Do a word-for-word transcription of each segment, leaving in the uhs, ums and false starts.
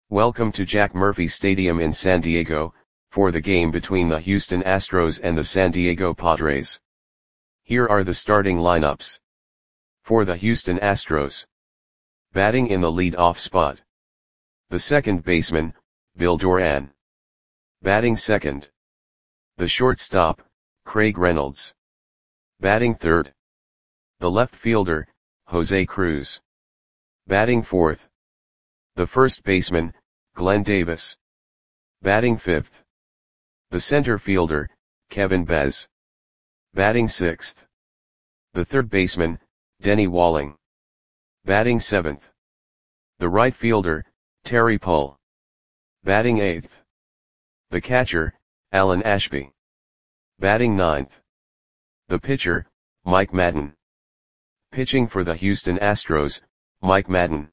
Welcome to Jack Murphy Stadium in San Diego, for the game between the Houston Astros and the San Diego Padres. Here are the starting lineups. For the Houston Astros. Batting in the lead-off spot. The second baseman, Bill Doran. Batting second. The shortstop, Craig Reynolds. Batting third. The left fielder, Jose Cruz. Batting fourth. The first baseman, Glenn Davis. Batting fifth. The center fielder, Kevin Bez. Batting sixth. The third baseman, Denny Walling. Batting seventh. The right fielder, Terry Pull. Batting eighth. The catcher, Alan Ashby. Batting ninth. The pitcher, Mike Madden. Pitching for the Houston Astros, Mike Madden.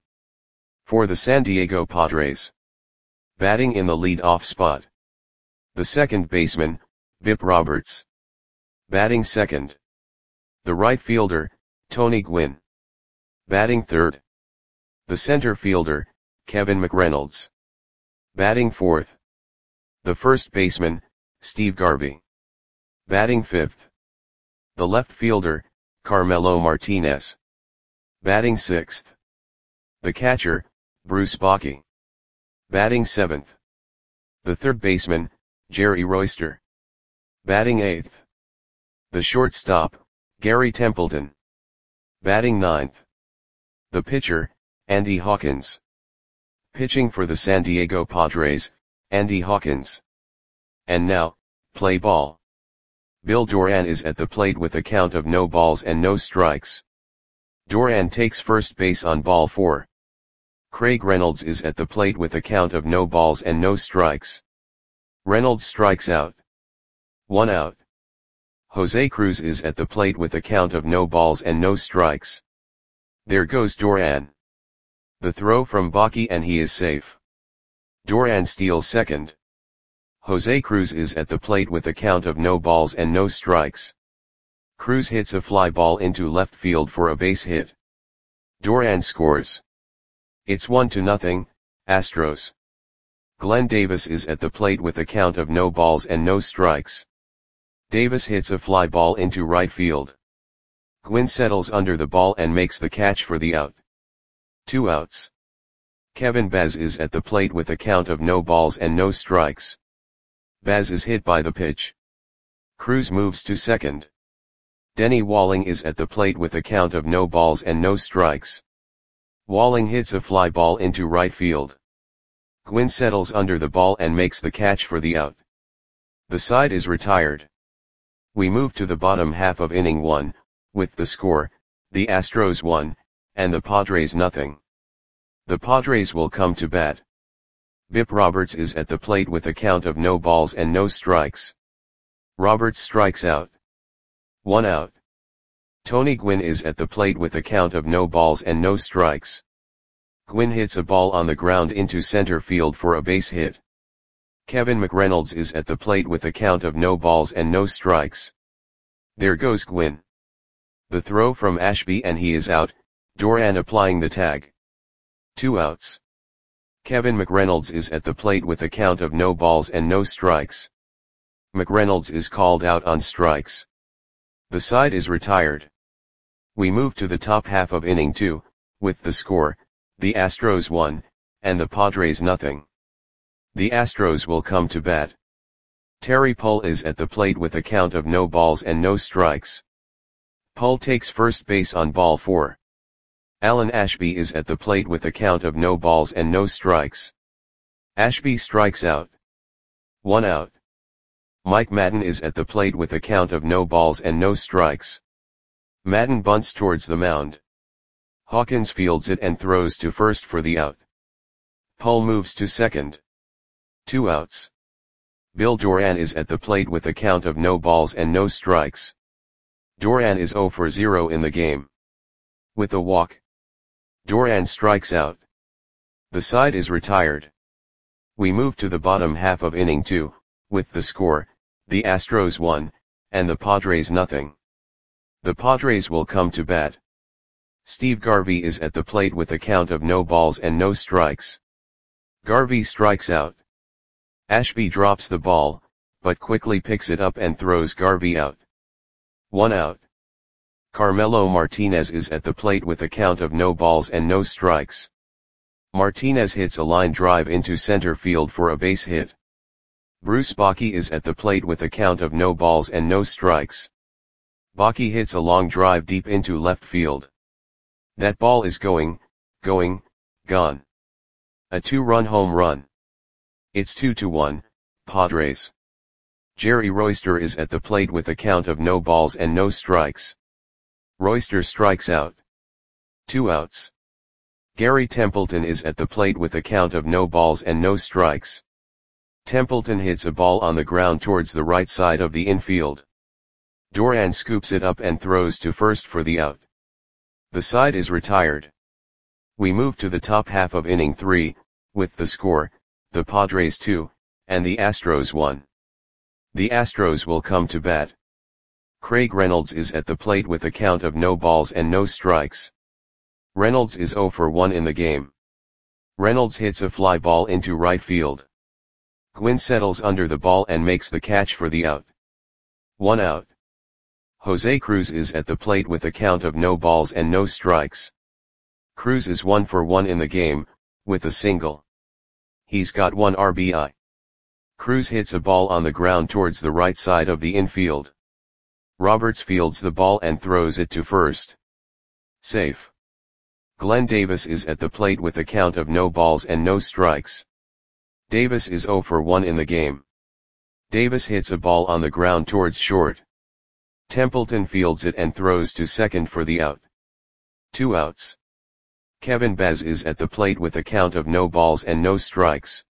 For the San Diego Padres. Batting in the lead-off spot. The second baseman, Bip Roberts. Batting second. The right fielder, Tony Gwynn. Batting third. The center fielder, Kevin McReynolds. Batting fourth. The first baseman, Steve Garvey. Batting fifth. The left fielder, Carmelo Martinez. Batting sixth. The catcher, Bruce Bochy. Batting seventh. The third baseman, Jerry Royster. Batting eighth. The shortstop, Gary Templeton. Batting ninth. The pitcher, Andy Hawkins. Pitching for the San Diego Padres, Andy Hawkins. And now, play ball. Bill Doran is at the plate with a count of no balls and no strikes. Doran takes first base on ball four. Craig Reynolds is at the plate with a count of no balls and no strikes. Reynolds strikes out. One out. Jose Cruz is at the plate with a count of no balls and no strikes. There goes Doran. The throw from Bochy and he is safe. Doran steals second. Jose Cruz is at the plate with a count of no balls and no strikes. Cruz hits a fly ball into left field for a base hit. Doran scores. It's one to nothing, Astros. Glenn Davis is at the plate with a count of no balls and no strikes. Davis hits a fly ball into right field. Gwynn settles under the ball and makes the catch for the out. Two outs. Kevin Bez is at the plate with a count of no balls and no strikes. Bez is hit by the pitch. Cruz moves to second. Denny Walling is at the plate with a count of no balls and no strikes. Walling hits a fly ball into right field. Gwynn settles under the ball and makes the catch for the out. The side is retired. We move to the bottom half of inning one, with the score, the Astros one, and the Padres nothing. The Padres will come to bat. Bip Roberts is at the plate with a count of no balls and no strikes. Roberts strikes out. One out. Tony Gwynn is at the plate with a count of no balls and no strikes. Gwynn hits a ball on the ground into center field for a base hit. Kevin McReynolds is at the plate with a count of no balls and no strikes. There goes Gwynn. The throw from Ashby and he is out, Doran applying the tag. Two outs. Kevin McReynolds is at the plate with a count of no balls and no strikes. McReynolds is called out on strikes. The side is retired. We move to the top half of inning two, with the score, the Astros one, and the Padres nothing. The Astros will come to bat. Terry Pull is at the plate with a count of no balls and no strikes. Pull takes first base on ball four. Alan Ashby is at the plate with a count of no balls and no strikes. Ashby strikes out. One out. Mike Madden is at the plate with a count of no balls and no strikes. Madden bunts towards the mound. Hawkins fields it and throws to first for the out. Pull moves to second. Two outs. Bill Doran is at the plate with a count of no balls and no strikes. Doran is zero for zero in the game. With a walk. Doran strikes out. The side is retired. We move to the bottom half of inning two, with the score, the Astros one, and the Padres nothing. The Padres will come to bat. Steve Garvey is at the plate with a count of no balls and no strikes. Garvey strikes out. Ashby drops the ball, but quickly picks it up and throws Garvey out. One out. Carmelo Martinez is at the plate with a count of no balls and no strikes. Martinez hits a line drive into center field for a base hit. Bruce Bochy is at the plate with a count of no balls and no strikes. Bochy hits a long drive deep into left field. That ball is going, going, gone. A two-run home run. It's two to one, Padres. Jerry Royster is at the plate with a count of no balls and no strikes. Royster strikes out. Two outs. Gary Templeton is at the plate with a count of no balls and no strikes. Templeton hits a ball on the ground towards the right side of the infield. Doran scoops it up and throws to first for the out. The side is retired. We move to the top half of inning three, with the score, the Padres two, and the Astros one. The Astros will come to bat. Craig Reynolds is at the plate with a count of no balls and no strikes. Reynolds is oh for one in the game. Reynolds hits a fly ball into right field. Gwynn settles under the ball and makes the catch for the out. One out. Jose Cruz is at the plate with a count of no balls and no strikes. Cruz is one for one in the game, with a single. He's got one R B I. Cruz hits a ball on the ground towards the right side of the infield. Roberts fields the ball and throws it to first. Safe. Glenn Davis is at the plate with a count of no balls and no strikes. Davis is oh for one in the game. Davis hits a ball on the ground towards short. Templeton fields it and throws to second for the out. Two outs. Kevin Baz is at the plate with a count of no balls and no strikes.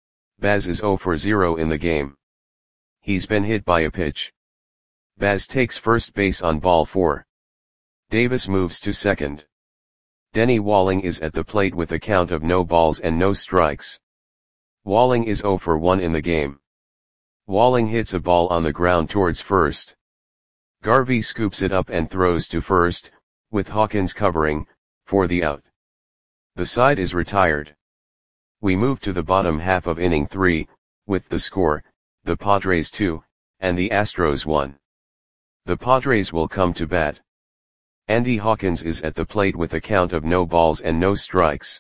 Baz is oh for zero in the game. He's been hit by a pitch. Baz takes first base on ball four. Davis moves to second. Denny Walling is at the plate with a count of no balls and no strikes. Walling is oh for one in the game. Walling hits a ball on the ground towards first. Garvey scoops it up and throws to first, with Hawkins covering, for the out. The side is retired. We move to the bottom half of inning three, with the score, the Padres two, and the Astros one. The Padres will come to bat. Andy Hawkins is at the plate with a count of no balls and no strikes.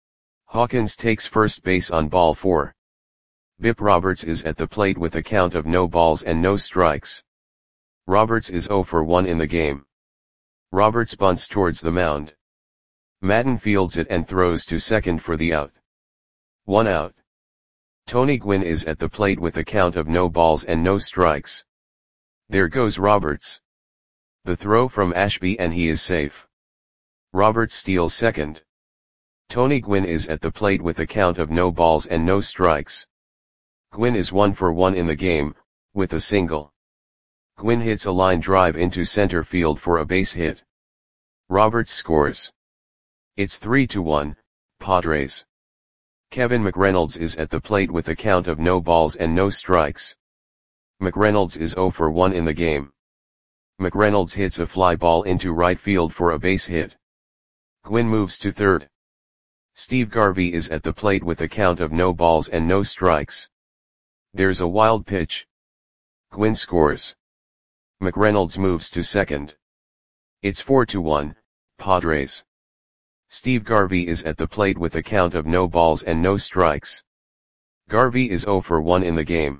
Hawkins takes first base on ball four. Bip Roberts is at the plate with a count of no balls and no strikes. Roberts is oh for one in the game. Roberts bunts towards the mound. Madden fields it and throws to second for the out. One out. Tony Gwynn is at the plate with a count of no balls and no strikes. There goes Roberts. The throw from Ashby and he is safe. Roberts steals second. Tony Gwynn is at the plate with a count of no balls and no strikes. Gwynn is one for one in the game, with a single. Gwynn hits a line drive into center field for a base hit. Roberts scores. It's three to one, Padres. Kevin McReynolds is at the plate with a count of no balls and no strikes. McReynolds is oh for one in the game. McReynolds hits a fly ball into right field for a base hit. Gwynn moves to third. Steve Garvey is at the plate with a count of no balls and no strikes. There's a wild pitch. Gwynn scores. McReynolds moves to second. It's four to one, Padres. Steve Garvey is at the plate with a count of no balls and no strikes. Garvey is oh for one in the game.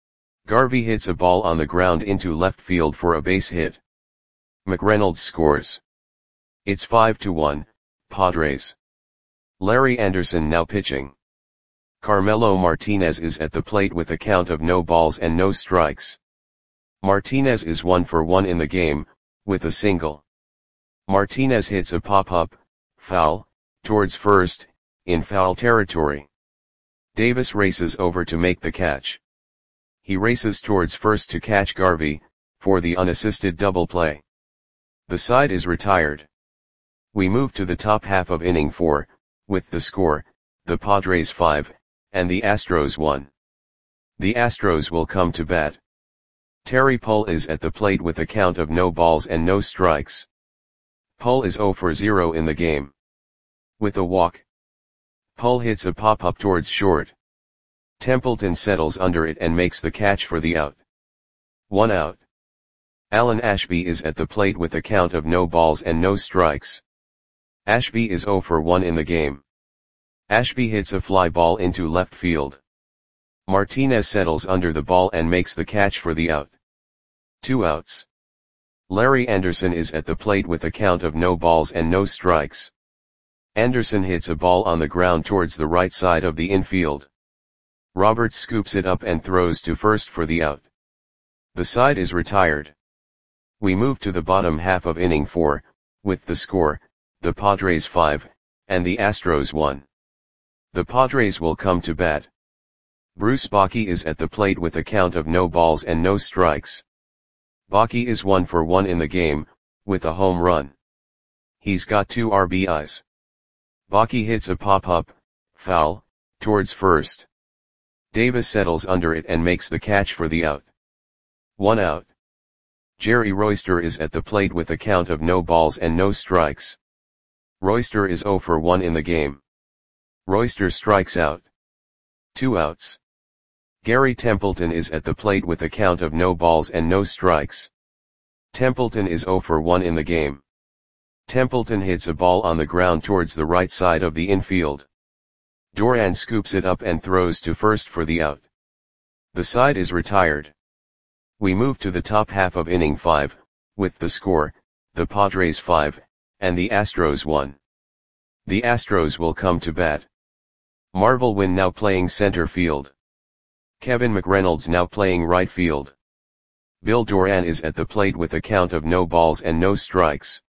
Garvey hits a ball on the ground into left field for a base hit. McReynolds scores. It's five to one, Padres. Larry Anderson now pitching. Carmelo Martinez is at the plate with a count of no balls and no strikes. Martinez is one for one in the game, with a single. Martinez hits a pop-up, foul, towards first, in foul territory. Davis races over to make the catch. He races towards first to catch Garvey, for the unassisted double play. The side is retired. We move to the top half of inning four, with the score, the Padres five, and the Astros one. The Astros will come to bat. Terry Pull is at the plate with a count of no balls and no strikes. Pull is oh for zero in the game. With a walk. Pull hits a pop-up towards short. Templeton settles under it and makes the catch for the out. One out. Alan Ashby is at the plate with a count of no balls and no strikes. Ashby is zero for one in the game. Ashby hits a fly ball into left field. Martinez settles under the ball and makes the catch for the out. Two outs. Larry Anderson is at the plate with a count of no balls and no strikes. Anderson hits a ball on the ground towards the right side of the infield. Roberts scoops it up and throws to first for the out. The side is retired. We move to the bottom half of inning four, with the score, the Padres five, and the Astros one. The Padres will come to bat. Bruce Bochy is at the plate with a count of no balls and no strikes. Bochy is one for one in the game, with a home run. He's got two R B Is. Bochy hits a pop-up, foul, towards first. Davis settles under it and makes the catch for the out. One out. Jerry Royster is at the plate with a count of no balls and no strikes. Royster is zero for one in the game. Royster strikes out. Two outs. Gary Templeton is at the plate with a count of no balls and no strikes. Templeton is zero for one in the game. Templeton hits a ball on the ground towards the right side of the infield. Doran scoops it up and throws to first for the out. The side is retired. We move to the top half of inning five, with the score, the Padres five, and the Astros one. The Astros will come to bat. Marvel Wynn now playing center field. Kevin McReynolds now playing right field. Bill Doran is at the plate with a count of no balls and no strikes.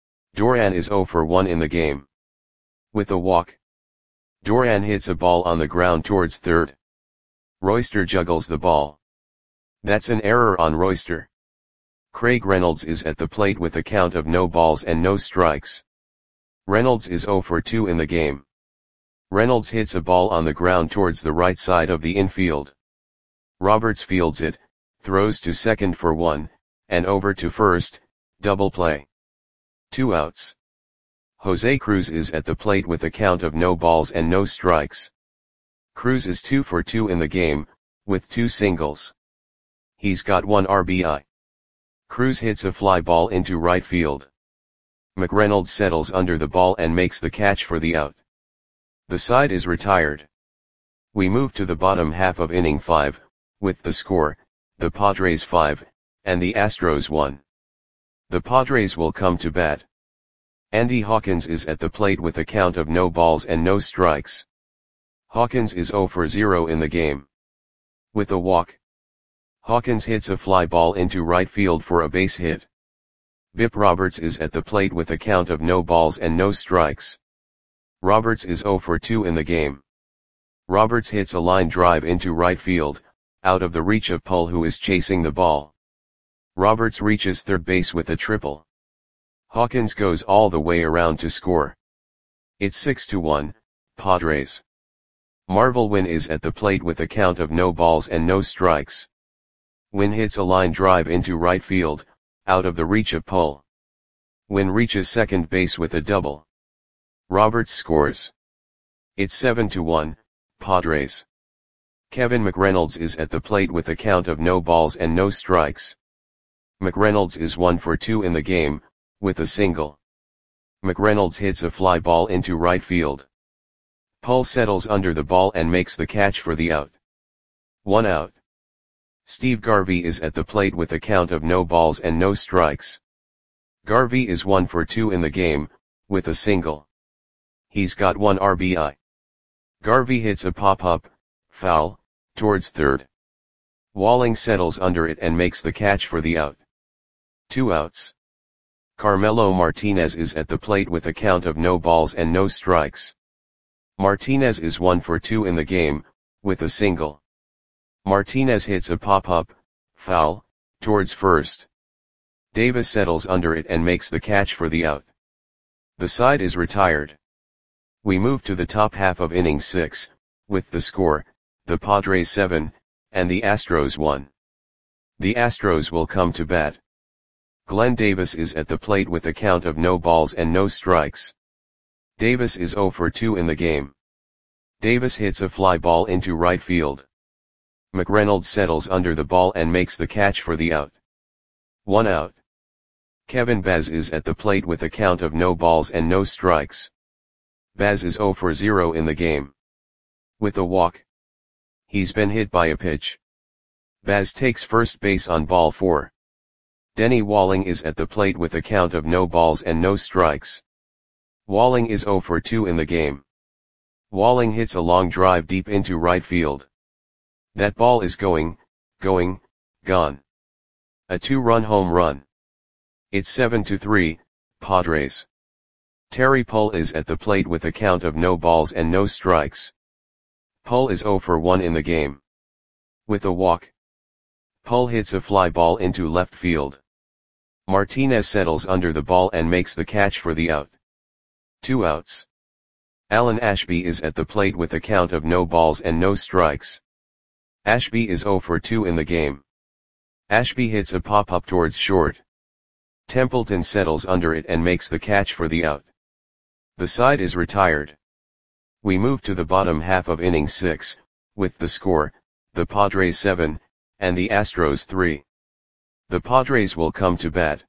Doran is zero for one in the game. With a walk. Doran hits a ball on the ground towards third. Royster juggles the ball. That's an error on Royster. Craig Reynolds is at the plate with a count of no balls and no strikes. Reynolds is zero for two in the game. Reynolds hits a ball on the ground towards the right side of the infield. Roberts fields it, throws to second for one, and over to first, double play. Two outs. Jose Cruz is at the plate with a count of no balls and no strikes. Cruz is two for two in the game, with two singles. He's got one R B I. Cruz hits a fly ball into right field. McReynolds settles under the ball and makes the catch for the out. The side is retired. We move to the bottom half of inning five, with the score, the Padres five, and the Astros one. The Padres will come to bat. Andy Hawkins is at the plate with a count of no balls and no strikes. Hawkins is zero for zero in the game. With a walk. Hawkins hits a fly ball into right field for a base hit. Bip Roberts is at the plate with a count of no balls and no strikes. Roberts is zero for two in the game. Roberts hits a line drive into right field, out of the reach of Pull, who is chasing the ball. Roberts reaches third base with a triple. Hawkins goes all the way around to score. It's six to one, Padres. Marvel Wynn is at the plate with a count of no balls and no strikes. Wynn hits a line drive into right field, out of the reach of Pull. Wynn reaches second base with a double. Roberts scores. It's seven to one, Padres. Kevin McReynolds is at the plate with a count of no balls and no strikes. McReynolds is one for two in the game, with a single. McReynolds hits a fly ball into right field. Pull settles under the ball and makes the catch for the out. One out. Steve Garvey is at the plate with a count of no balls and no strikes. Garvey is one for two in the game, with a single. He's got one R B I. Garvey hits a pop-up, foul, towards third. Walling settles under it and makes the catch for the out. Two outs. Carmelo Martinez is at the plate with a count of no balls and no strikes. Martinez is one for two in the game, with a single. Martinez hits a pop-up, foul, towards first. Davis settles under it and makes the catch for the out. The side is retired. We move to the top half of inning six, with the score, the Padres seven, and the Astros one. The Astros will come to bat. Glenn Davis is at the plate with a count of no balls and no strikes. Davis is zero for two in the game. Davis hits a fly ball into right field. McReynolds settles under the ball and makes the catch for the out. One out. Kevin Baz is at the plate with a count of no balls and no strikes. Baz is zero for zero in the game. With a walk. He's been hit by a pitch. Baz takes first base on ball four. Denny Walling is at the plate with a count of no balls and no strikes. Walling is zero for two in the game. Walling hits a long drive deep into right field. That ball is going, going, gone. A two-run home run. It's seven to three, Padres. Terry Pull is at the plate with a count of no balls and no strikes. Pull is zero for one in the game. With a walk. Pull hits a fly ball into left field. Martinez settles under the ball and makes the catch for the out. Two outs. Alan Ashby is at the plate with a count of no balls and no strikes. Ashby is zero for two in the game. Ashby hits a pop-up towards short. Templeton settles under it and makes the catch for the out. The side is retired. We move to the bottom half of inning six, with the score, the Padres seven, and the Astros three. The Padres will come to bat.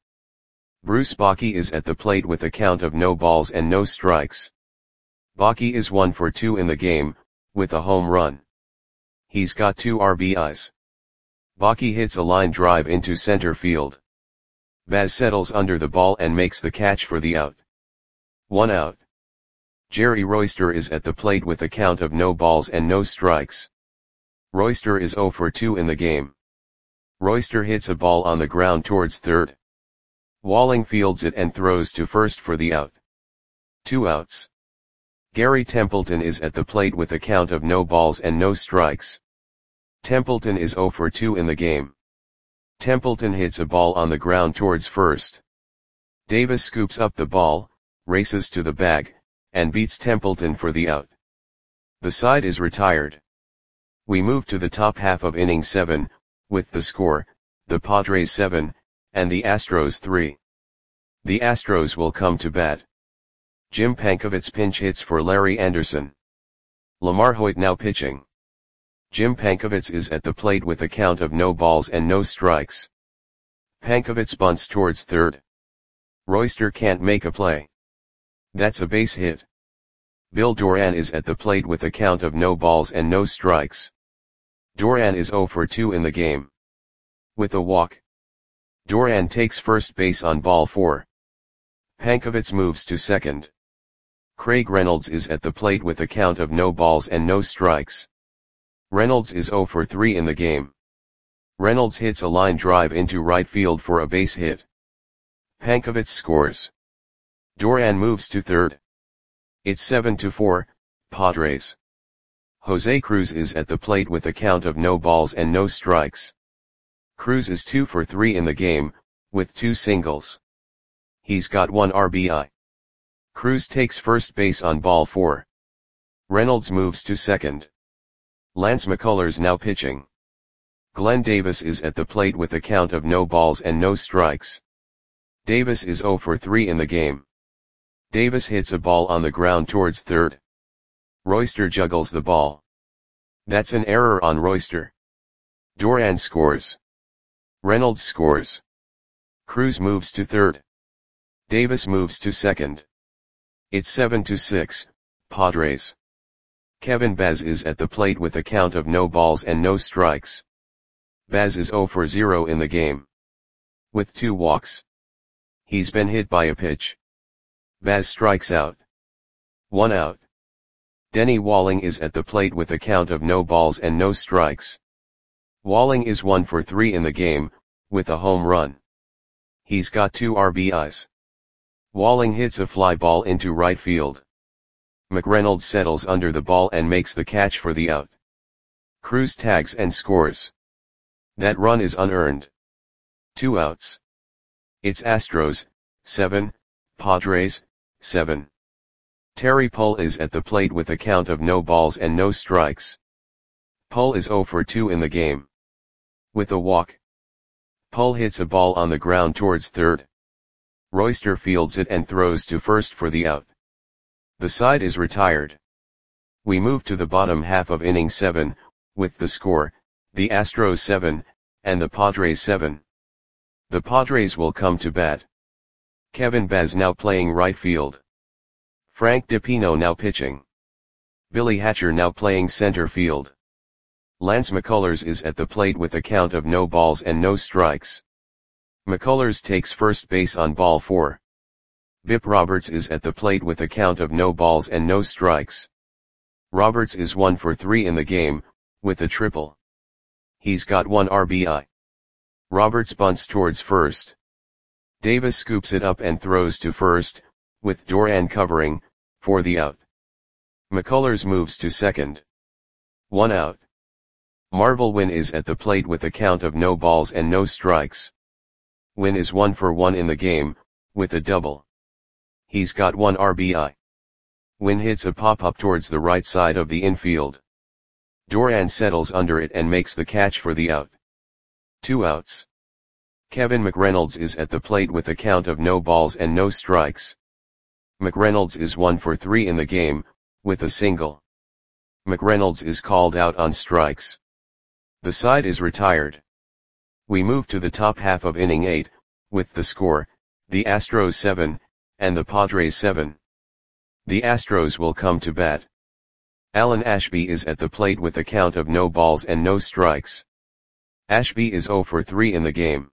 Bruce Bochy is at the plate with a count of no balls and no strikes. Bochy is one for two in the game, with a home run. He's got two R B Is. Bochy hits a line drive into center field. Baz settles under the ball and makes the catch for the out. One out. Jerry Royster is at the plate with a count of no balls and no strikes. Royster is zero for two in the game. Royster hits a ball on the ground towards third. Walling fields it and throws to first for the out. Two outs. Gary Templeton is at the plate with a count of no balls and no strikes. Templeton is zero for two in the game. Templeton hits a ball on the ground towards first. Davis scoops up the ball, races to the bag, and beats Templeton for the out. The side is retired. We move to the top half of inning seven, with the score, the Padres seven, and the Astros three. The Astros will come to bat. Jim Pankovitz pinch hits for Larry Anderson. Lamar Hoyt now pitching. Jim Pankovitz is at the plate with a count of no balls and no strikes. Pankovitz bunts towards third. Royster can't make a play. That's a base hit. Bill Doran is at the plate with a count of no balls and no strikes. Doran is zero for two in the game. With a walk. Doran takes first base on ball four. Pankovitz moves to second. Craig Reynolds is at the plate with a count of no balls and no strikes. Reynolds is zero for three in the game. Reynolds hits a line drive into right field for a base hit. Pankovitz scores. Doran moves to third. It's seven to four, Padres. Jose Cruz is at the plate with a count of no balls and no strikes. Cruz is two for three in the game, with two singles. He's got one R B I. Cruz takes first base on ball four. Reynolds moves to second. Lance McCullers now pitching. Glenn Davis is at the plate with a count of no balls and no strikes. Davis is zero for three in the game. Davis hits a ball on the ground towards third. Royster juggles the ball. That's an error on Royster. Doran scores. Reynolds scores. Cruz moves to third. Davis moves to second. It's seven to six, Padres. Kevin Baz is at the plate with a count of no balls and no strikes. Baz is zero for zero in the game. With two walks. He's been hit by a pitch. Baz strikes out. One out. Denny Walling is at the plate with a count of no balls and no strikes. Walling is one for three in the game, with a home run. He's got two R B Is. Walling hits a fly ball into right field. McReynolds settles under the ball and makes the catch for the out. Cruz tags and scores. That run is unearned. Two outs. It's Astros, seven, Padres, seven. Terry Pull is at the plate with a count of no balls and no strikes. Pull is zero for two in the game. With a walk. Pull hits a ball on the ground towards third. Royster fields it and throws to first for the out. The side is retired. We move to the bottom half of inning seven, with the score, the Astros seven, and the Padres seven. The Padres will come to bat. Kevin Baz now playing right field. Frank DiPino now pitching. Billy Hatcher now playing center field. Lance McCullers is at the plate with a count of no balls and no strikes. McCullers takes first base on ball four. Bip Roberts is at the plate with a count of no balls and no strikes. Roberts is one for three in the game, with a triple. He's got one R B I. Roberts bunts towards first. Davis scoops it up and throws to first, with Duran covering, for the out. McCullers moves to second. One out. Marvel Wynn is at the plate with a count of no balls and no strikes. Wynn is one for one in the game, with a double. He's got one R B I. Wynn hits a pop-up towards the right side of the infield. Duran settles under it and makes the catch for the out. Two outs. Kevin McReynolds is at the plate with a count of no balls and no strikes. McReynolds is one for three in the game, with a single. McReynolds is called out on strikes. The side is retired. We move to the top half of inning eight, with the score, the Astros seven, and the Padres seven. The Astros will come to bat. Alan Ashby is at the plate with a count of no balls and no strikes. Ashby is zero for three in the game.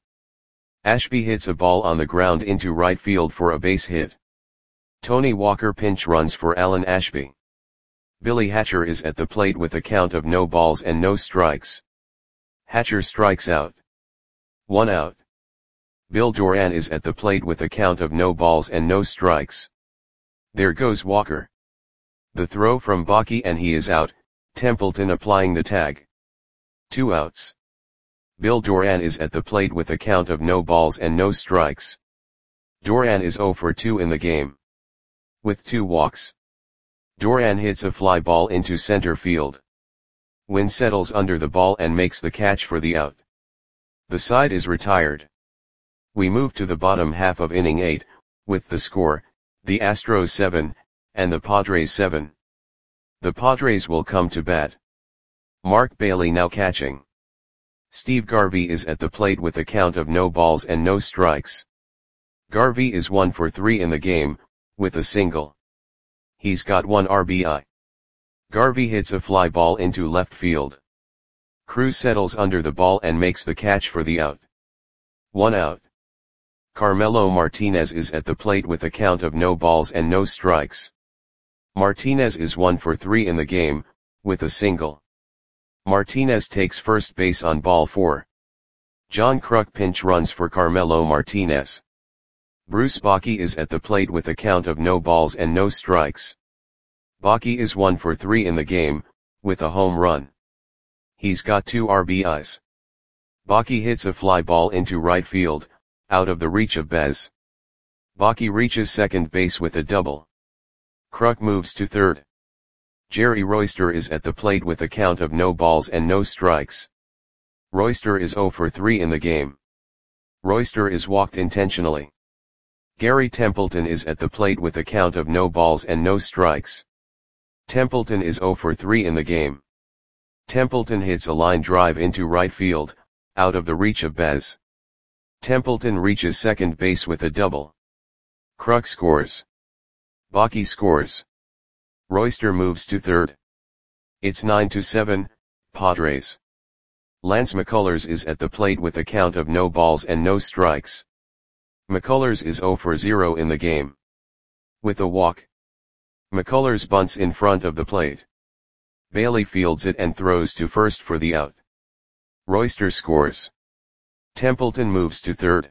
Ashby hits a ball on the ground into right field for a base hit. Tony Walker pinch runs for Alan Ashby. Billy Hatcher is at the plate with a count of no balls and no strikes. Hatcher strikes out. One out. Bill Duran is at the plate with a count of no balls and no strikes. There goes Walker. The throw from Bakke and he is out, Templeton applying the tag. Two outs. Bill Duran is at the plate with a count of no balls and no strikes. Duran is zero for two in the game. With two walks. Duran hits a fly ball into center field. Wynn settles under the ball and makes the catch for the out. The side is retired. We move to the bottom half of inning eight, with the score, the Astros seven, and the Padres seven. The Padres will come to bat. Mark Bailey now catching. Steve Garvey is at the plate with a count of no balls and no strikes. Garvey is one for three in the game, with a single. He's got one R B I. Garvey hits a fly ball into left field. Cruz settles under the ball and makes the catch for the out. One out. Carmelo Martinez is at the plate with a count of no balls and no strikes. Martinez is one for three in the game, with a single. Martinez takes first base on ball four. John Kruk pinch runs for Carmelo Martinez. Bruce Bakke is at the plate with a count of no balls and no strikes. Bakke is one for three in the game, with a home run. He's got two R B Is. Bakke hits a fly ball into right field, out of the reach of Bez. Bakke reaches second base with a double. Kruk moves to third. Jerry Royster is at the plate with a count of no balls and no strikes. Royster is zero for three in the game. Royster is walked intentionally. Gary Templeton is at the plate with a count of no balls and no strikes. Templeton is zero for three in the game. Templeton hits a line drive into right field, out of the reach of Bez. Templeton reaches second base with a double. Kruk scores. Bakke scores. Royster moves to third. It's nine to seven, Padres. Lance McCullers is at the plate with a count of no balls and no strikes. McCullers is zero for zero in the game. With a walk. McCullers bunts in front of the plate. Bailey fields it and throws to first for the out. Royster scores. Templeton moves to third.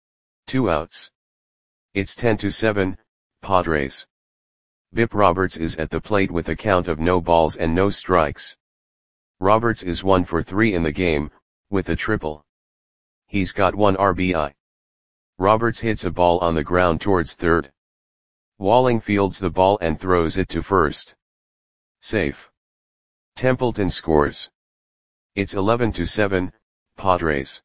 Two outs. It's ten to seven, Padres. Bip Roberts is at the plate with a count of no balls and no strikes. Roberts is one for three in the game, with a triple. He's got one R B I. Roberts hits a ball on the ground towards third. Walling fields the ball and throws it to first. Safe. Templeton scores. It's eleven to seven, Padres.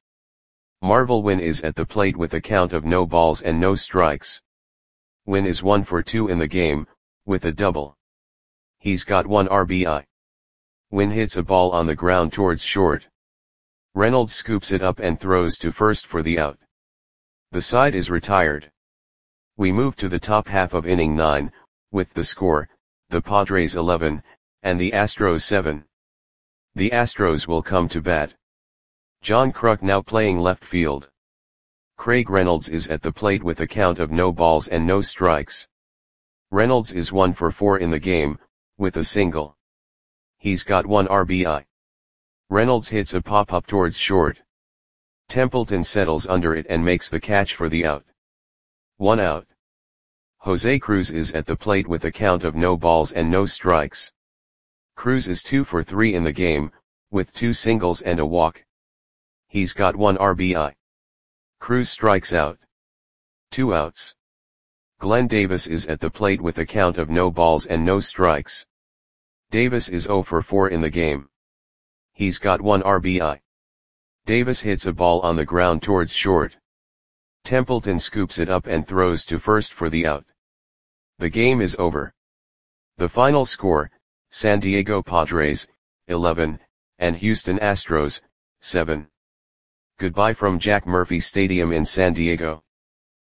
Marvel Wynn is at the plate with a count of no balls and no strikes. Wynn is one for two in the game, with a double. He's got one R B I. Wynn hits a ball on the ground towards short. Reynolds scoops it up and throws to first for the out. The side is retired. We move to the top half of inning nine, with the score, the Padres eleven, and the Astros seven. The Astros will come to bat. John Kruk now playing left field. Craig Reynolds is at the plate with a count of no balls and no strikes. Reynolds is one for four in the game, with a single. He's got one R B I. Reynolds hits a pop-up towards short. Templeton settles under it and makes the catch for the out. One out. Jose Cruz is at the plate with a count of no balls and no strikes. Cruz is two for three in the game, with two singles and a walk. He's got one R B I. Cruz strikes out. Two outs. Glenn Davis is at the plate with a count of no balls and no strikes. Davis is zero for four in the game. He's got one R B I. Davis hits a ball on the ground towards short. Templeton scoops it up and throws to first for the out. The game is over. The final score, San Diego Padres, eleven, and Houston Astros, seven. Goodbye from Jack Murphy Stadium in San Diego.